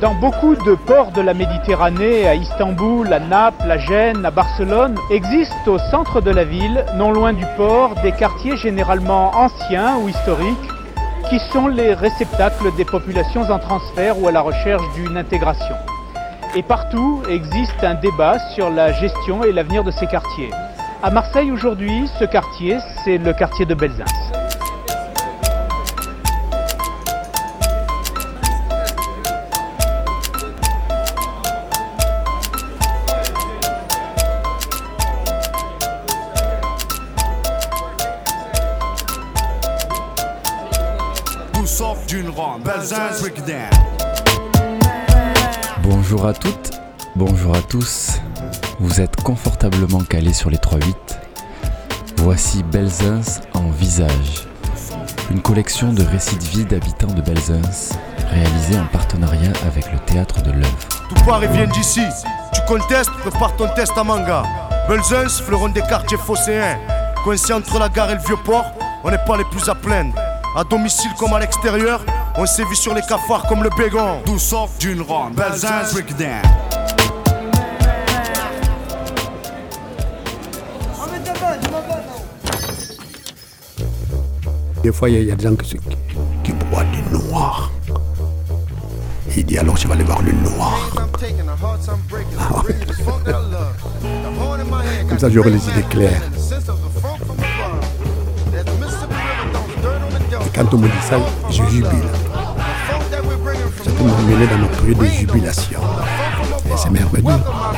Dans beaucoup de ports de la Méditerranée, à Istanbul, à Naples, à Gênes, à Barcelone, existent au centre de la ville, non loin du port, des quartiers généralement anciens ou historiques, qui sont les réceptacles des populations en transfert ou à la recherche d'une intégration. Et partout existe un débat sur la gestion et l'avenir de ces quartiers. À Marseille aujourd'hui, ce quartier, c'est le quartier de Belzunce. Bonjour à toutes, bonjour à tous. Vous êtes confortablement calés sur les 3-8. Voici Belzunce en visage. Une collection de récits de vie d'habitants de Belzunce, réalisée en partenariat avec le Théâtre de l'Œuvre. Tout Paris vient d'ici. Tu contestes, prépare ton test à manga. Belzunce, fleuron des quartiers phocéens. Coincé entre la gare et le vieux port, on n'est pas les plus à plaindre. À domicile comme à l'extérieur, on sévit sur les cafards comme le bégon. D'où sort d'une ronde, Belzunce breakdown. Des fois, il y a des gens qui boivent du noir. Il dit alors je vais aller voir le noir. Comme ça, j'aurai les idées claires. Et quand on me dit ça, je jubile. Ça peut me mêler dans notre période de jubilation. Et c'est merveilleux.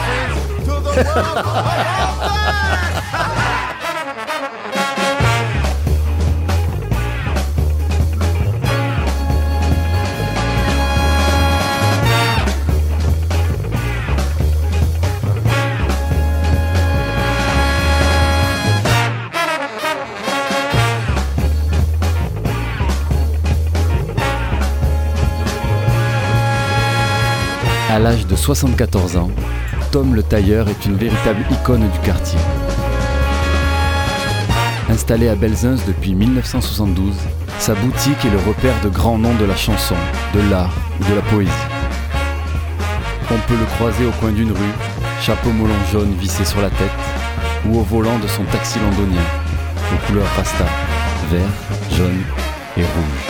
À l'âge de 74 ans, Tom le tailleur est une véritable icône du quartier. Installé à Belzunce depuis 1972, sa boutique est le repère de grands noms de la chanson, de l'art ou de la poésie. On peut le croiser au coin d'une rue, chapeau melon jaune vissé sur la tête, ou au volant de son taxi londonien, aux couleurs rasta, vert, jaune et rouge.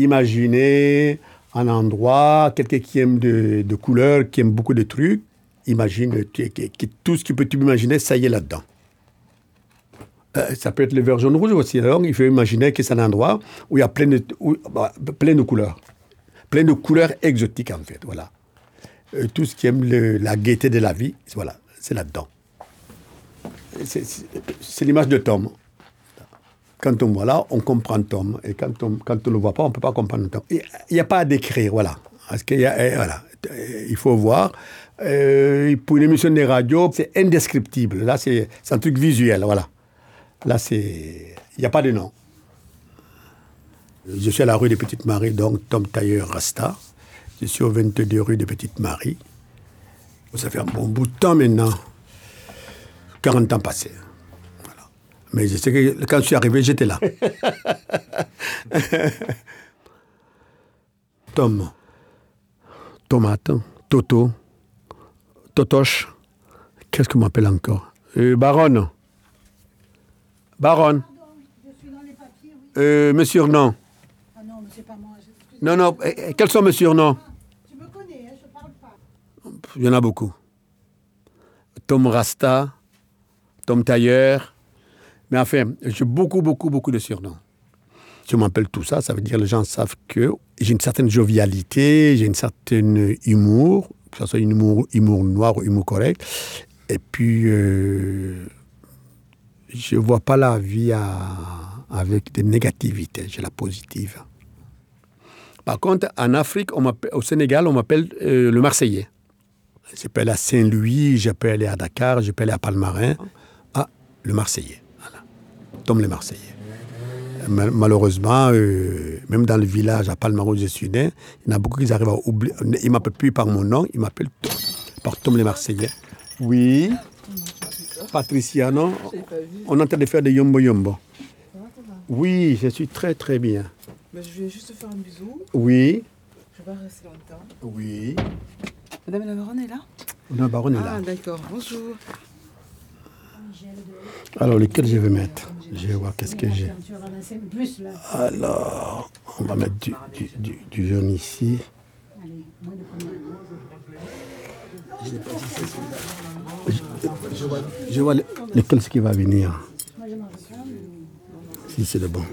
Imaginez un endroit, quelqu'un qui aime de couleurs, qui aime beaucoup de trucs. Imagine tout ce que tu peux imaginer, ça y est là-dedans. Ça peut être le vert jaune rouge aussi. Alors, il faut imaginer que c'est un endroit où il y a plein de couleurs. Plein de couleurs exotiques, en fait. Voilà. Tout ce qui aime la gaieté de la vie, voilà, c'est là-dedans. C'est l'image de Tom. Quand on voit là, on comprend Tom. Et quand on ne le voit pas, on ne peut pas comprendre Tom. Il n'y a pas à décrire, voilà. Parce qu'il voilà, il faut voir. Pour une émission de radio, c'est indescriptible. Là, c'est un truc visuel, voilà. Là, il n'y a pas de nom. Je suis à la rue des Petites Maries, donc Tom Tailleur Rasta. Je suis au 22 rue des Petites Maries. Ça fait un bon bout de temps maintenant. 40 ans passés. Voilà. Mais je sais que quand je suis arrivé, j'étais là. Tom. Tomate. Toto. Totoche. Qu'est-ce qu'on m'appelle encore? Baronne. Baronne. Je suis dans les papiers, oui. Mes surnoms. Ah non, mais c'est pas moi. Non, non. Quels sont mes surnoms? Tu me connais, hein, je parle pas. Il y en a beaucoup. Tom Rasta, Tom Tailleur. Mais enfin, j'ai beaucoup de surnoms. Si on m'appelle tout ça, ça veut dire que les gens savent que j'ai une certaine jovialité, j'ai une certaine humour, que ce soit humour noir ou humour correct. Et puis, je ne vois pas la vie avec des négativités, j'ai la positive. Par contre, en Afrique, au Sénégal, on m'appelle le Marseillais. Je peux aller à Saint-Louis, je peux aller à Dakar, je peux aller à Palmarin. Ah, le Marseillais, voilà. Tom le Marseillais. Malheureusement, même dans le village à Palmarin où je suis né, il y en a beaucoup qui arrivent à oublier. Ils ne m'appellent plus par mon nom, ils m'appellent par Tom le Marseillais. Oui. Patricia, non? On est en train de faire des yombo-yombo. Oui, je suis très très bien. Mais je vais juste te faire un bisou. Oui. Je vais pas rester longtemps. Oui. Madame la baronne est là? La baronne est là. Ah, d'accord. Bonjour. Alors, lequel je vais mettre? Je vais voir qu'est-ce que j'ai. Tu vas ramasser le plus, là. Alors, on va mettre du jaune ici. Allez, moins de combien? Je vois lequel qui va venir. Moi, je m'en veux pas, mais... Si c'est le bon.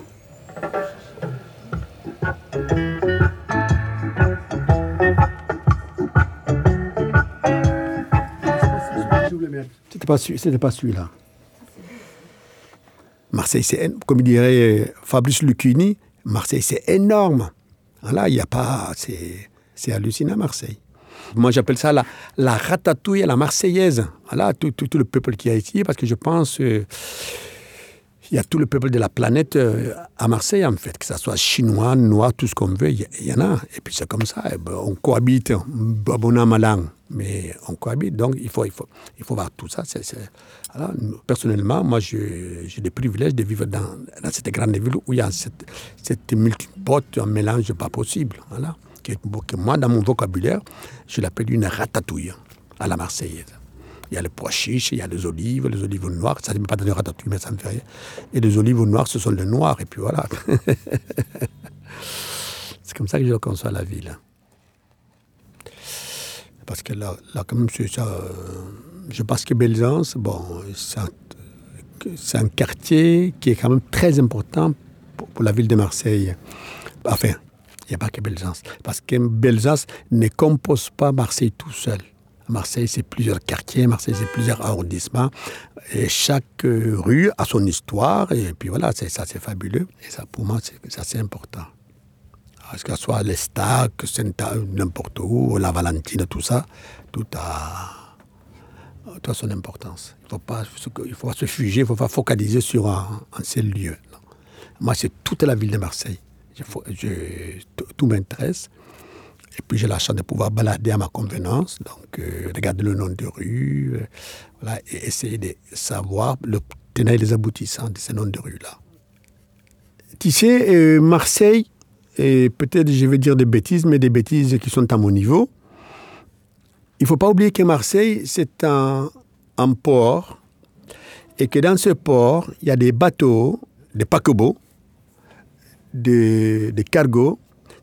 C'était pas celui-là. Marseille, comme dirait Fabrice Lucchini, Marseille, c'est énorme. Là, il n'y a pas... C'est hallucinant, Marseille. Moi, j'appelle ça la ratatouille à la marseillaise. Voilà, tout le peuple qui est ici, parce que je pense qu'il y a tout le peuple de la planète à Marseille, en fait, que ce soit chinois, noir, tout ce qu'on veut, il y en a. Et puis c'est comme ça, on cohabite, bon an, mal an, mais on cohabite. Donc, il faut voir tout ça. Voilà, personnellement, moi, j'ai le privilège de vivre dans cette grande ville où il y a cette multipote, un mélange pas possible. Voilà. Que moi, dans mon vocabulaire, je l'appelle une ratatouille à la marseillaise. Il y a le pois chiche, il y a les olives noires. Ça ne me pas donner ratatouille, mais ça me fait rien. Et les olives noires, ce sont les noirs, et puis voilà. C'est comme ça que je conçois la ville. Parce que là quand même, c'est ça. Je pense que Belzance, bon, c'est un quartier qui est quand même très important pour la ville de Marseille. Enfin, il n'y a pas que Belzance. Parce que Belzance ne compose pas Marseille tout seul. Marseille, c'est plusieurs quartiers, Marseille, c'est plusieurs arrondissements. Et chaque rue a son histoire. Et puis voilà, ça, c'est fabuleux. Et ça, pour moi, c'est assez important. Parce que ce soit l'Estac, n'importe où, la Valentine, tout ça, tout a son importance. Il faut pas se figer, il ne faut pas focaliser sur un seul lieu. Non. Moi, c'est toute la ville de Marseille. Tout m'intéresse. Et puis j'ai la chance de pouvoir balader à ma convenance, donc regarder le nom de rue, voilà, et essayer de savoir le tenant et les aboutissants de ces noms de rue-là. Tu sais, Marseille, et peut-être je vais dire des bêtises, mais des bêtises qui sont à mon niveau. Il ne faut pas oublier que Marseille, c'est un port, et que dans ce port, il y a des bateaux, des paquebots, des cargos,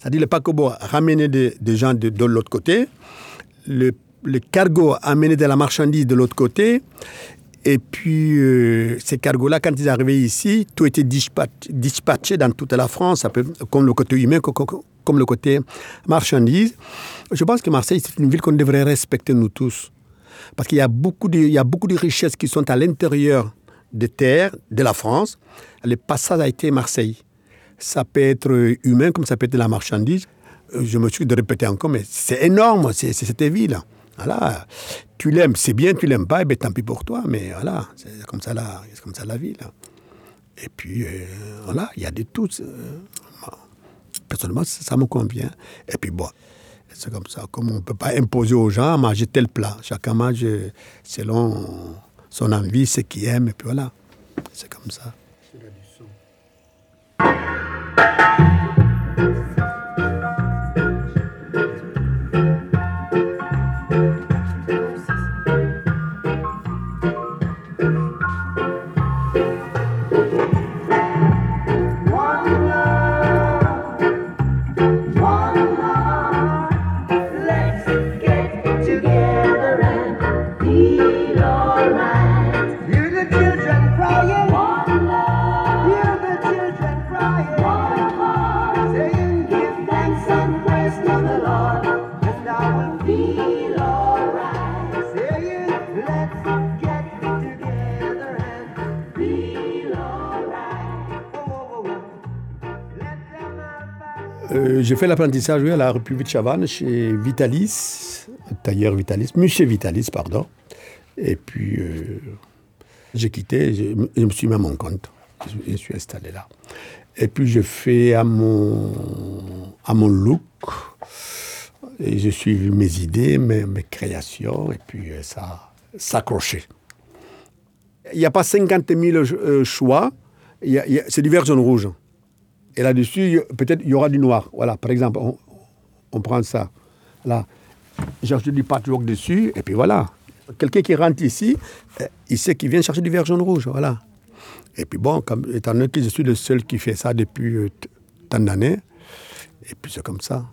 C'est-à-dire le paquebot ramenait des gens de l'autre côté, le cargo amenait de la marchandise de l'autre côté, et puis ces cargos-là, quand ils arrivaient ici, tout était dispatché dans toute la France, un peu comme le côté humain, comme le côté marchandise. Je pense que Marseille, c'est une ville qu'on devrait respecter nous tous. Parce qu'il y a beaucoup de richesses qui sont à l'intérieur des terres de la France. Le passage a été Marseille. Ça peut être humain comme ça peut être de la marchandise. Je me suis de répéter encore, mais c'est énorme, c'est cette ville. Voilà. Tu l'aimes, c'est bien, tu l'aimes pas, ben tant pis pour toi, mais voilà, c'est comme ça la ville. Et puis, voilà, il y a de tout. Personnellement, ça me convient. Et puis, bon, c'est comme ça. Comme on ne peut pas imposer aux gens à manger tel plat. Chacun mange selon son envie, ce qu'il aime, et puis voilà. C'est comme ça. J'ai fait l'apprentissage à la République de Chavannes chez Vitalis, tailleur Vitalis, Monsieur Vitalis, pardon. Et puis, j'ai quitté, je me suis mis à mon compte. Je suis installé là. Et puis, je fais à mon look. Et je suis mes idées, mes créations. Et puis, ça s'accrochait. Il n'y a pas 50 000 choix. C'est du vert, jaune, rouge. Et là-dessus, peut-être il y aura du noir. Voilà, par exemple, on prend ça. Là, j'ajoute du patchwork dessus, et puis voilà. Quelqu'un qui rentre ici, il sait qu'il vient chercher du vert, jaune, rouge. Voilà. Et puis bon, étant donné que je suis le seul qui fait ça depuis tant d'années, et puis c'est comme ça.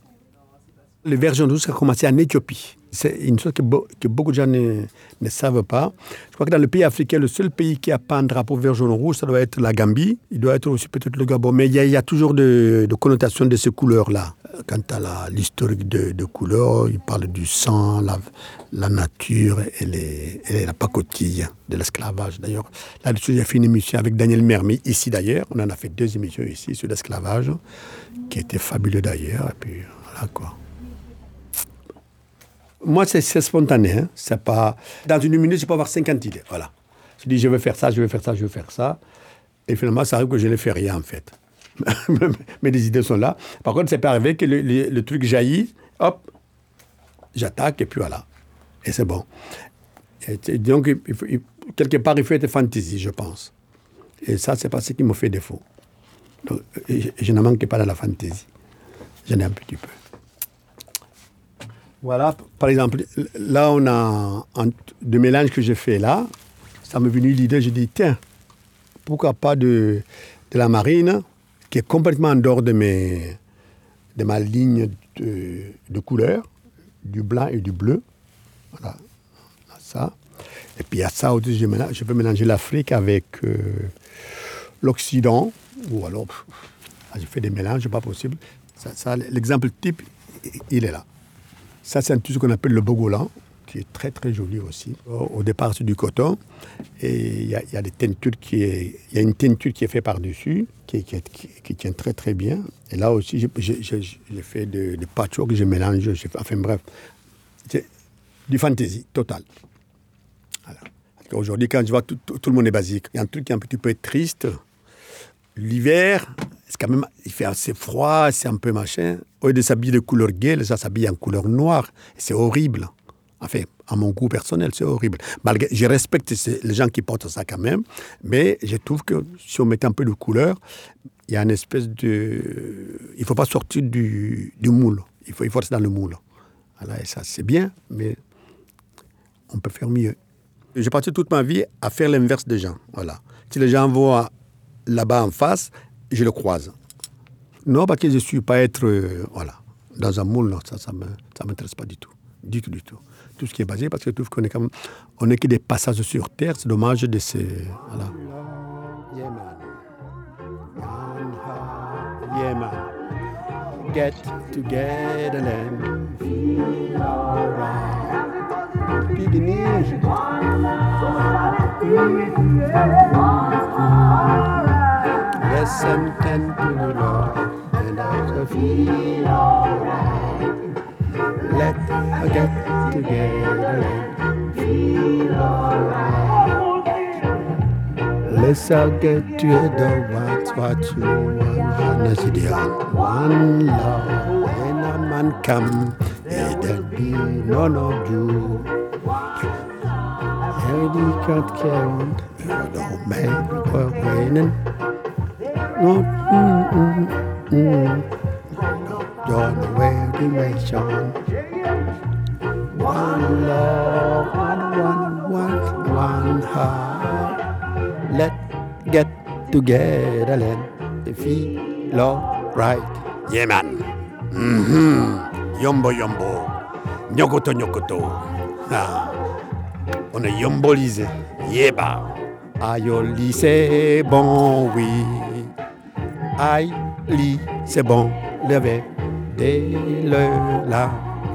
Le vert, jaune, rouge, ça a commencé en Éthiopie. C'est une chose que beaucoup de gens ne savent pas. Je crois que dans le pays africain, le seul pays qui n'a pas un drapeau vert, jaune, rouge, ça doit être la Gambie. Il doit être aussi peut-être le Gabon. Mais il y a toujours de connotations de ces couleurs-là. Quant à l'historique de couleurs, il parle du sang, la nature et la pacotille de l'esclavage. D'ailleurs, là-dessus, j'ai fait une émission avec Daniel Mermi, ici d'ailleurs. On en a fait 2 émissions ici sur l'esclavage, qui étaient fabuleux d'ailleurs. Et puis, voilà quoi. Moi, c'est spontané. Hein. C'est pas... Dans une minute, je peux avoir 50 idées. Voilà. Je dis, je veux faire ça, je veux faire ça, je veux faire ça. Et finalement, ça arrive que je ne fais rien, en fait. Mais les idées sont là. Par contre, ça peut arriver que le truc jaillit, hop, j'attaque, et puis voilà. Et c'est bon. Et donc, quelque part, il faut être fantaisie, je pense. Et ça, c'est pas ce qui me fait défaut. Donc, je ne manque pas de la fantaisie. J'en ai un petit peu. Voilà, par exemple, là, on a de mélange que j'ai fait là. Ça m'est venu l'idée, j'ai dit, tiens, pourquoi pas de la marine, qui est complètement en dehors de ma ligne de couleurs, du blanc et du bleu. Voilà, ça. Et puis, à ça aussi, je peux mélanger l'Afrique avec l'Occident, ou alors, j'ai fait des mélanges, pas possible. Ça, l'exemple type, il est là. Ça, c'est un tissu qu'on appelle le bogolan, qui est très, très joli aussi. Au départ, c'est du coton. Et il y a des teintures il y a une teinture qui est faite par-dessus, qui tient très, très bien. Et là aussi, j'ai fait de patchwork que je mélange. Enfin, bref, c'est du fantaisie totale. Voilà. Aujourd'hui, quand je vois tout le monde est basique, il y a un truc qui est un petit peu triste. L'hiver, c'est quand même, il fait assez froid, c'est un peu machin. Au lieu de s'habiller de couleur gaie, les gens s'habillent en couleur noire. C'est horrible. Enfin, à mon goût personnel, c'est horrible. Malgré, je respecte les gens qui portent ça quand même, mais je trouve que si on met un peu de couleur, il y a une espèce de... Il ne faut pas sortir du moule. Il faut rester dans le moule. Voilà, et ça, c'est bien, mais on peut faire mieux. J'ai passé toute ma vie à faire l'inverse des gens. Voilà. Si les gens voient là-bas en face, je le croise. Non, parce que je ne suis pas être dans un moule, non, ça m'intéresse pas du tout. Du tout. Tout ce qui est basé, parce que je trouve qu'on est quand même, on n'est que des passages sur Terre, c'est dommage de ces... Voilà. Yeah, man. Get together and feel alright. Beginning. Listen to the Lord and also feel alright. Let's get together and feel alright. Let's all get together, what you want. Let's see one love, and a man come, and there'll be none of you. Everybody can't count, don't make it raining. Don't wear the nation. One love, one heart. Let's get together and feel alright. Yeah, man. Yombo. Nyokoto. Ah. On est yombolisé. Yeba. Ayoli, c'est bon, oui. Aïli, c'est bon. Levez le là.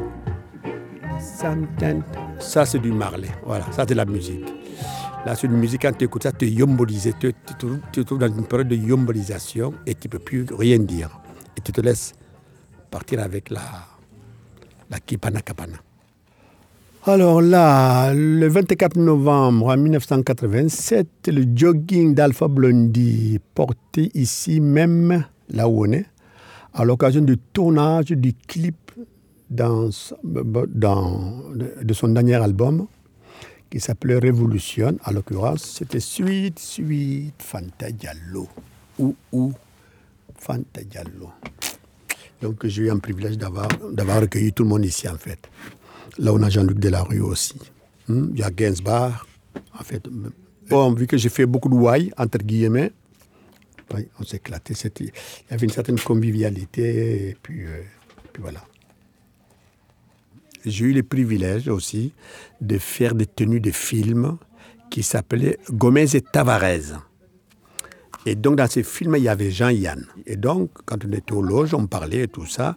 Ça, c'est du Marley. Voilà, ça, c'est la musique. Là, c'est une musique, quand tu écoutes ça, tu es yombolisé. Tu te trouves dans une période de yombolisation et tu ne peux plus rien dire. Et tu te laisses partir avec la Kipana Kapana. Alors là, le 24 novembre 1987, le jogging d'Alpha Blondy porté ici même, là où on est, à l'occasion du tournage du clip de son dernier album, qui s'appelait Révolution. À l'occurrence, c'était Suite Fanta Diallo. Ou Fanta Diallo. Donc j'ai eu un privilège d'avoir recueilli tout le monde ici, en fait. Là, on a Jean-Luc Delarue aussi. Il y a Gainsbourg, en fait. Bon, vu que j'ai fait beaucoup de ouailles, entre guillemets, on s'est éclaté. Il y avait une certaine convivialité, et puis voilà. J'ai eu le privilège aussi de faire des tenues de films qui s'appelaient Gomez et Tavares. Et donc, dans ces films, il y avait Jean-Yann. Et donc, quand on était aux loges, on parlait et tout ça.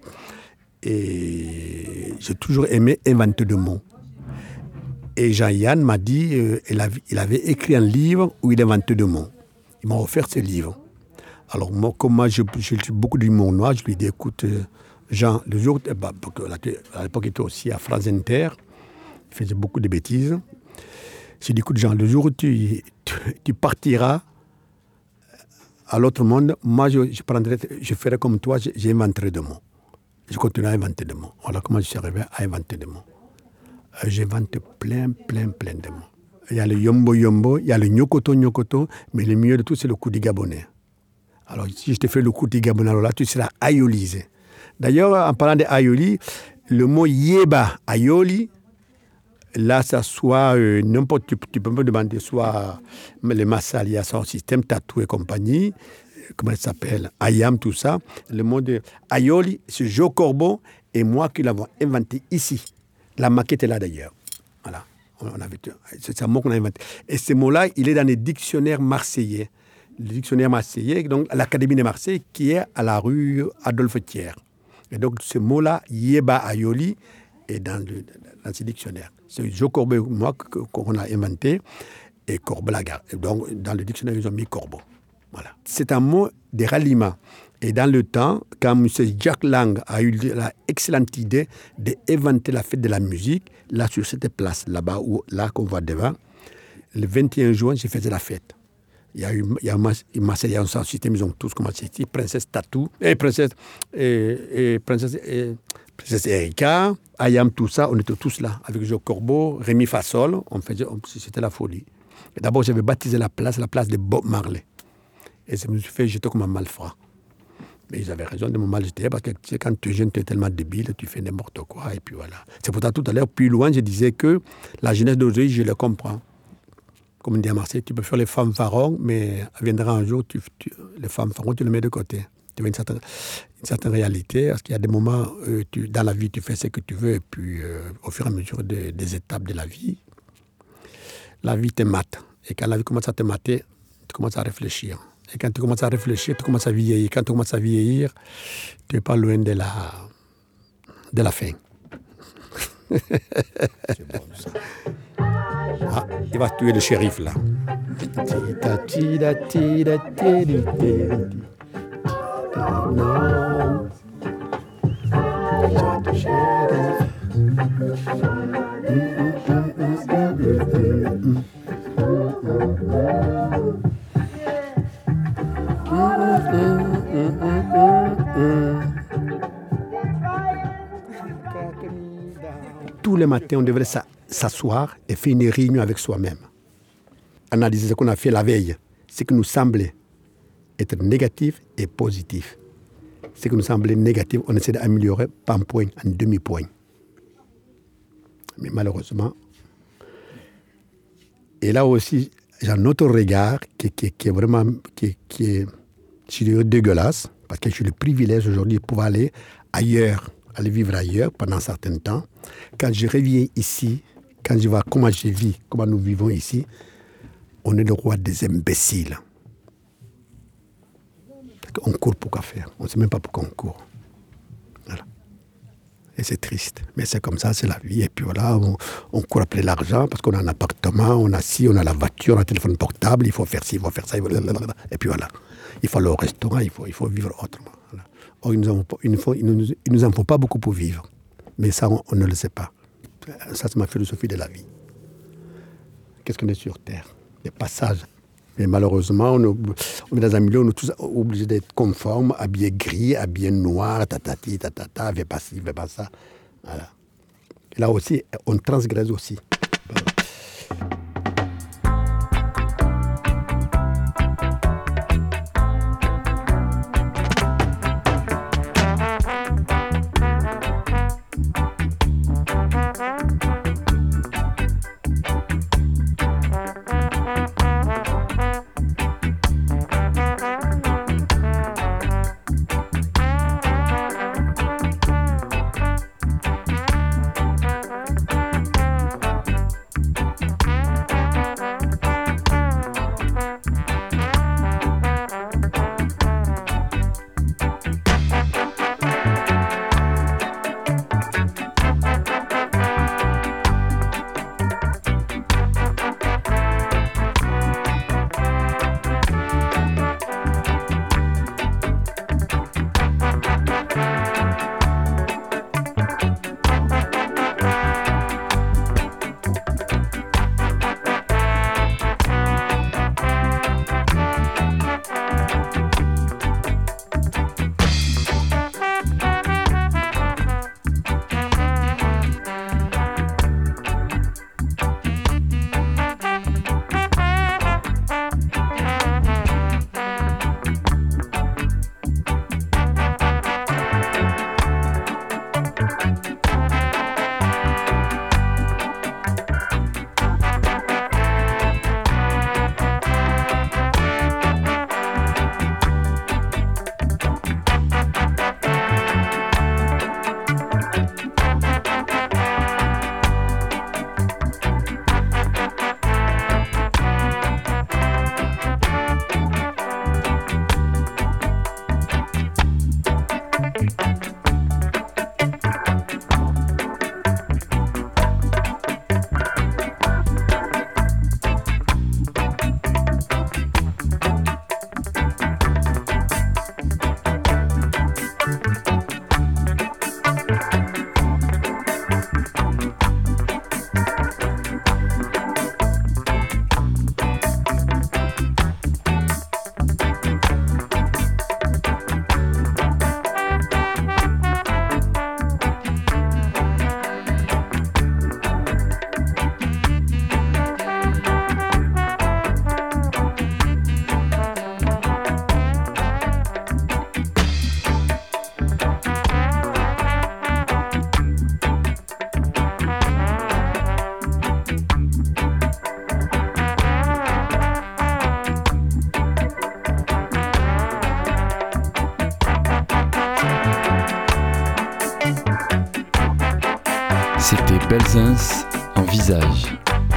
Et j'ai toujours aimé inventer des mots. Et Jean-Yann m'a dit, il avait écrit un livre où il inventait des mots. Il m'a offert ce livre. Alors, comme moi, j'ai beaucoup d'humour noir, je lui ai dit, écoute, Jean, le jour, à l'époque, il était aussi à France Inter, il faisait beaucoup de bêtises. J'ai dit, écoute, Jean, le jour où tu partiras à l'autre monde, moi, je ferai comme toi, j'inventerai des mots. Je continue à inventer des mots. Voilà comment je suis arrivé à inventer des mots. J'invente plein de mots. Il y a le yombo, il y a le nyokoto, mais le mieux de tout, c'est le koudi gabonais. Alors, si je te fais le koudi gabonais, alors là, tu seras ayolisé. D'ailleurs, en parlant de ayoli, le mot yeba ayoli, là, ça soit n'importe, tu peux me demander soit les massal, il y a son système tatou et compagnie, comment ça s'appelle, ayam, tout ça. Le mot de ayoli, c'est Joe Corbeau et moi qui l'avons inventé ici. La maquette est là d'ailleurs. Voilà. C'est un mot qu'on a inventé. Et ce mot-là, il est dans les dictionnaires marseillais. Le dictionnaire marseillais, donc à l'Académie de Marseille, qui est à la rue Adolphe Thiers. Et donc ce mot-là, Yeba Ayoli, est dans ces dictionnaires. C'est Joe Corbeau et moi qu'on a inventé, et Corbeau Lagarde. Et donc dans le dictionnaire, ils ont mis Corbeau. Voilà. C'est un mot de ralliement. Et dans le temps, quand M. Jack Lang a eu l'excellente idée d'inventer la fête de la musique, là, sur cette place, là-bas, là qu'on voit devant, le 21 juin, j'ai fait la fête. Il y a un sound system, ils ont tous commencé ici, Princesse Tatou, Princesse Erika, Ayam, tout ça, on était tous là, avec Joe Corbeau, Rémi Fassol, c'était la folie. Et d'abord, j'avais baptisé la place de Bob Marley. Et ça me fait jeter comme un malfrat. Mais ils avaient raison de me maljeter, parce que tu sais, quand tu es jeune, tu es tellement débile, tu fais n'importe quoi, et puis voilà. C'est pour ça, tout à l'heure, plus loin, je disais que la jeunesse d'aujourd'hui, je le comprends. Comme on dit à Marseille, tu peux faire les fanfarons, mais viendra un jour, les fanfarons, tu les mets de côté. devient une certaine réalité. Parce qu'il y a des moments, dans la vie, tu fais ce que tu veux, et puis au fur et à mesure des étapes de la vie te mate. Et quand la vie commence à te mater, tu commences à réfléchir. Et quand tu commences à réfléchir, tu commences à vieillir. Quand tu commences à vieillir, tu n'es pas loin de la fin. C'est bon, ça. Ah, il va tuer le shérif, là. Non. Tous les matins, on devrait s'asseoir et faire une réunion avec soi-même. Analyser ce qu'on a fait la veille, ce qui nous semblait être négatif et positif. Ce qui nous semblait négatif, on essaie d'améliorer pas un point, un demi-point. Mais malheureusement, et là aussi, j'ai un autre regard qui est vraiment je dirais, dégueulasse, parce que j'ai le privilège aujourd'hui de pouvoir aller ailleurs, aller vivre ailleurs pendant un certain temps. Quand je reviens ici, quand je vois comment je vis, comment nous vivons ici, on est le roi des imbéciles. On court pour quoi faire. On ne sait même pas pourquoi on court. Voilà. Et c'est triste. Mais c'est comme ça, c'est la vie. Et puis voilà, on court après l'argent parce qu'on a un appartement, on a ci, on a la voiture, on a un téléphone portable, il faut faire ci, il faut faire ça. Et puis voilà. Il faut aller au restaurant, il faut vivre autrement. Voilà. Or, il nous en faut pas beaucoup pour vivre. Mais ça, on ne le sait pas. Ça, c'est ma philosophie de la vie. Qu'est-ce qu'on est sur Terre? Des passages. Mais malheureusement, on est dans un milieu où on est tous obligés d'être conformes, habillés gris, habillés noirs, tatati, tatata, fais pas ci, fais pas ça. Voilà. Et là aussi, on transgresse aussi. Belzunce en visage.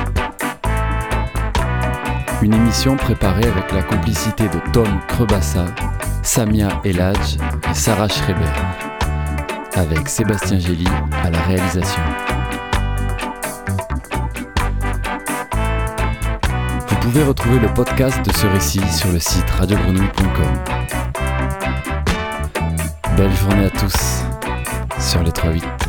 Une émission préparée avec la complicité de Tom Crebassa, Samia Eladj et Sarah Schreiber, avec Sébastien Gély à la réalisation. Vous pouvez retrouver le podcast de ce récit sur le site radiogrenouille.com. Belle journée à tous sur les 3-8.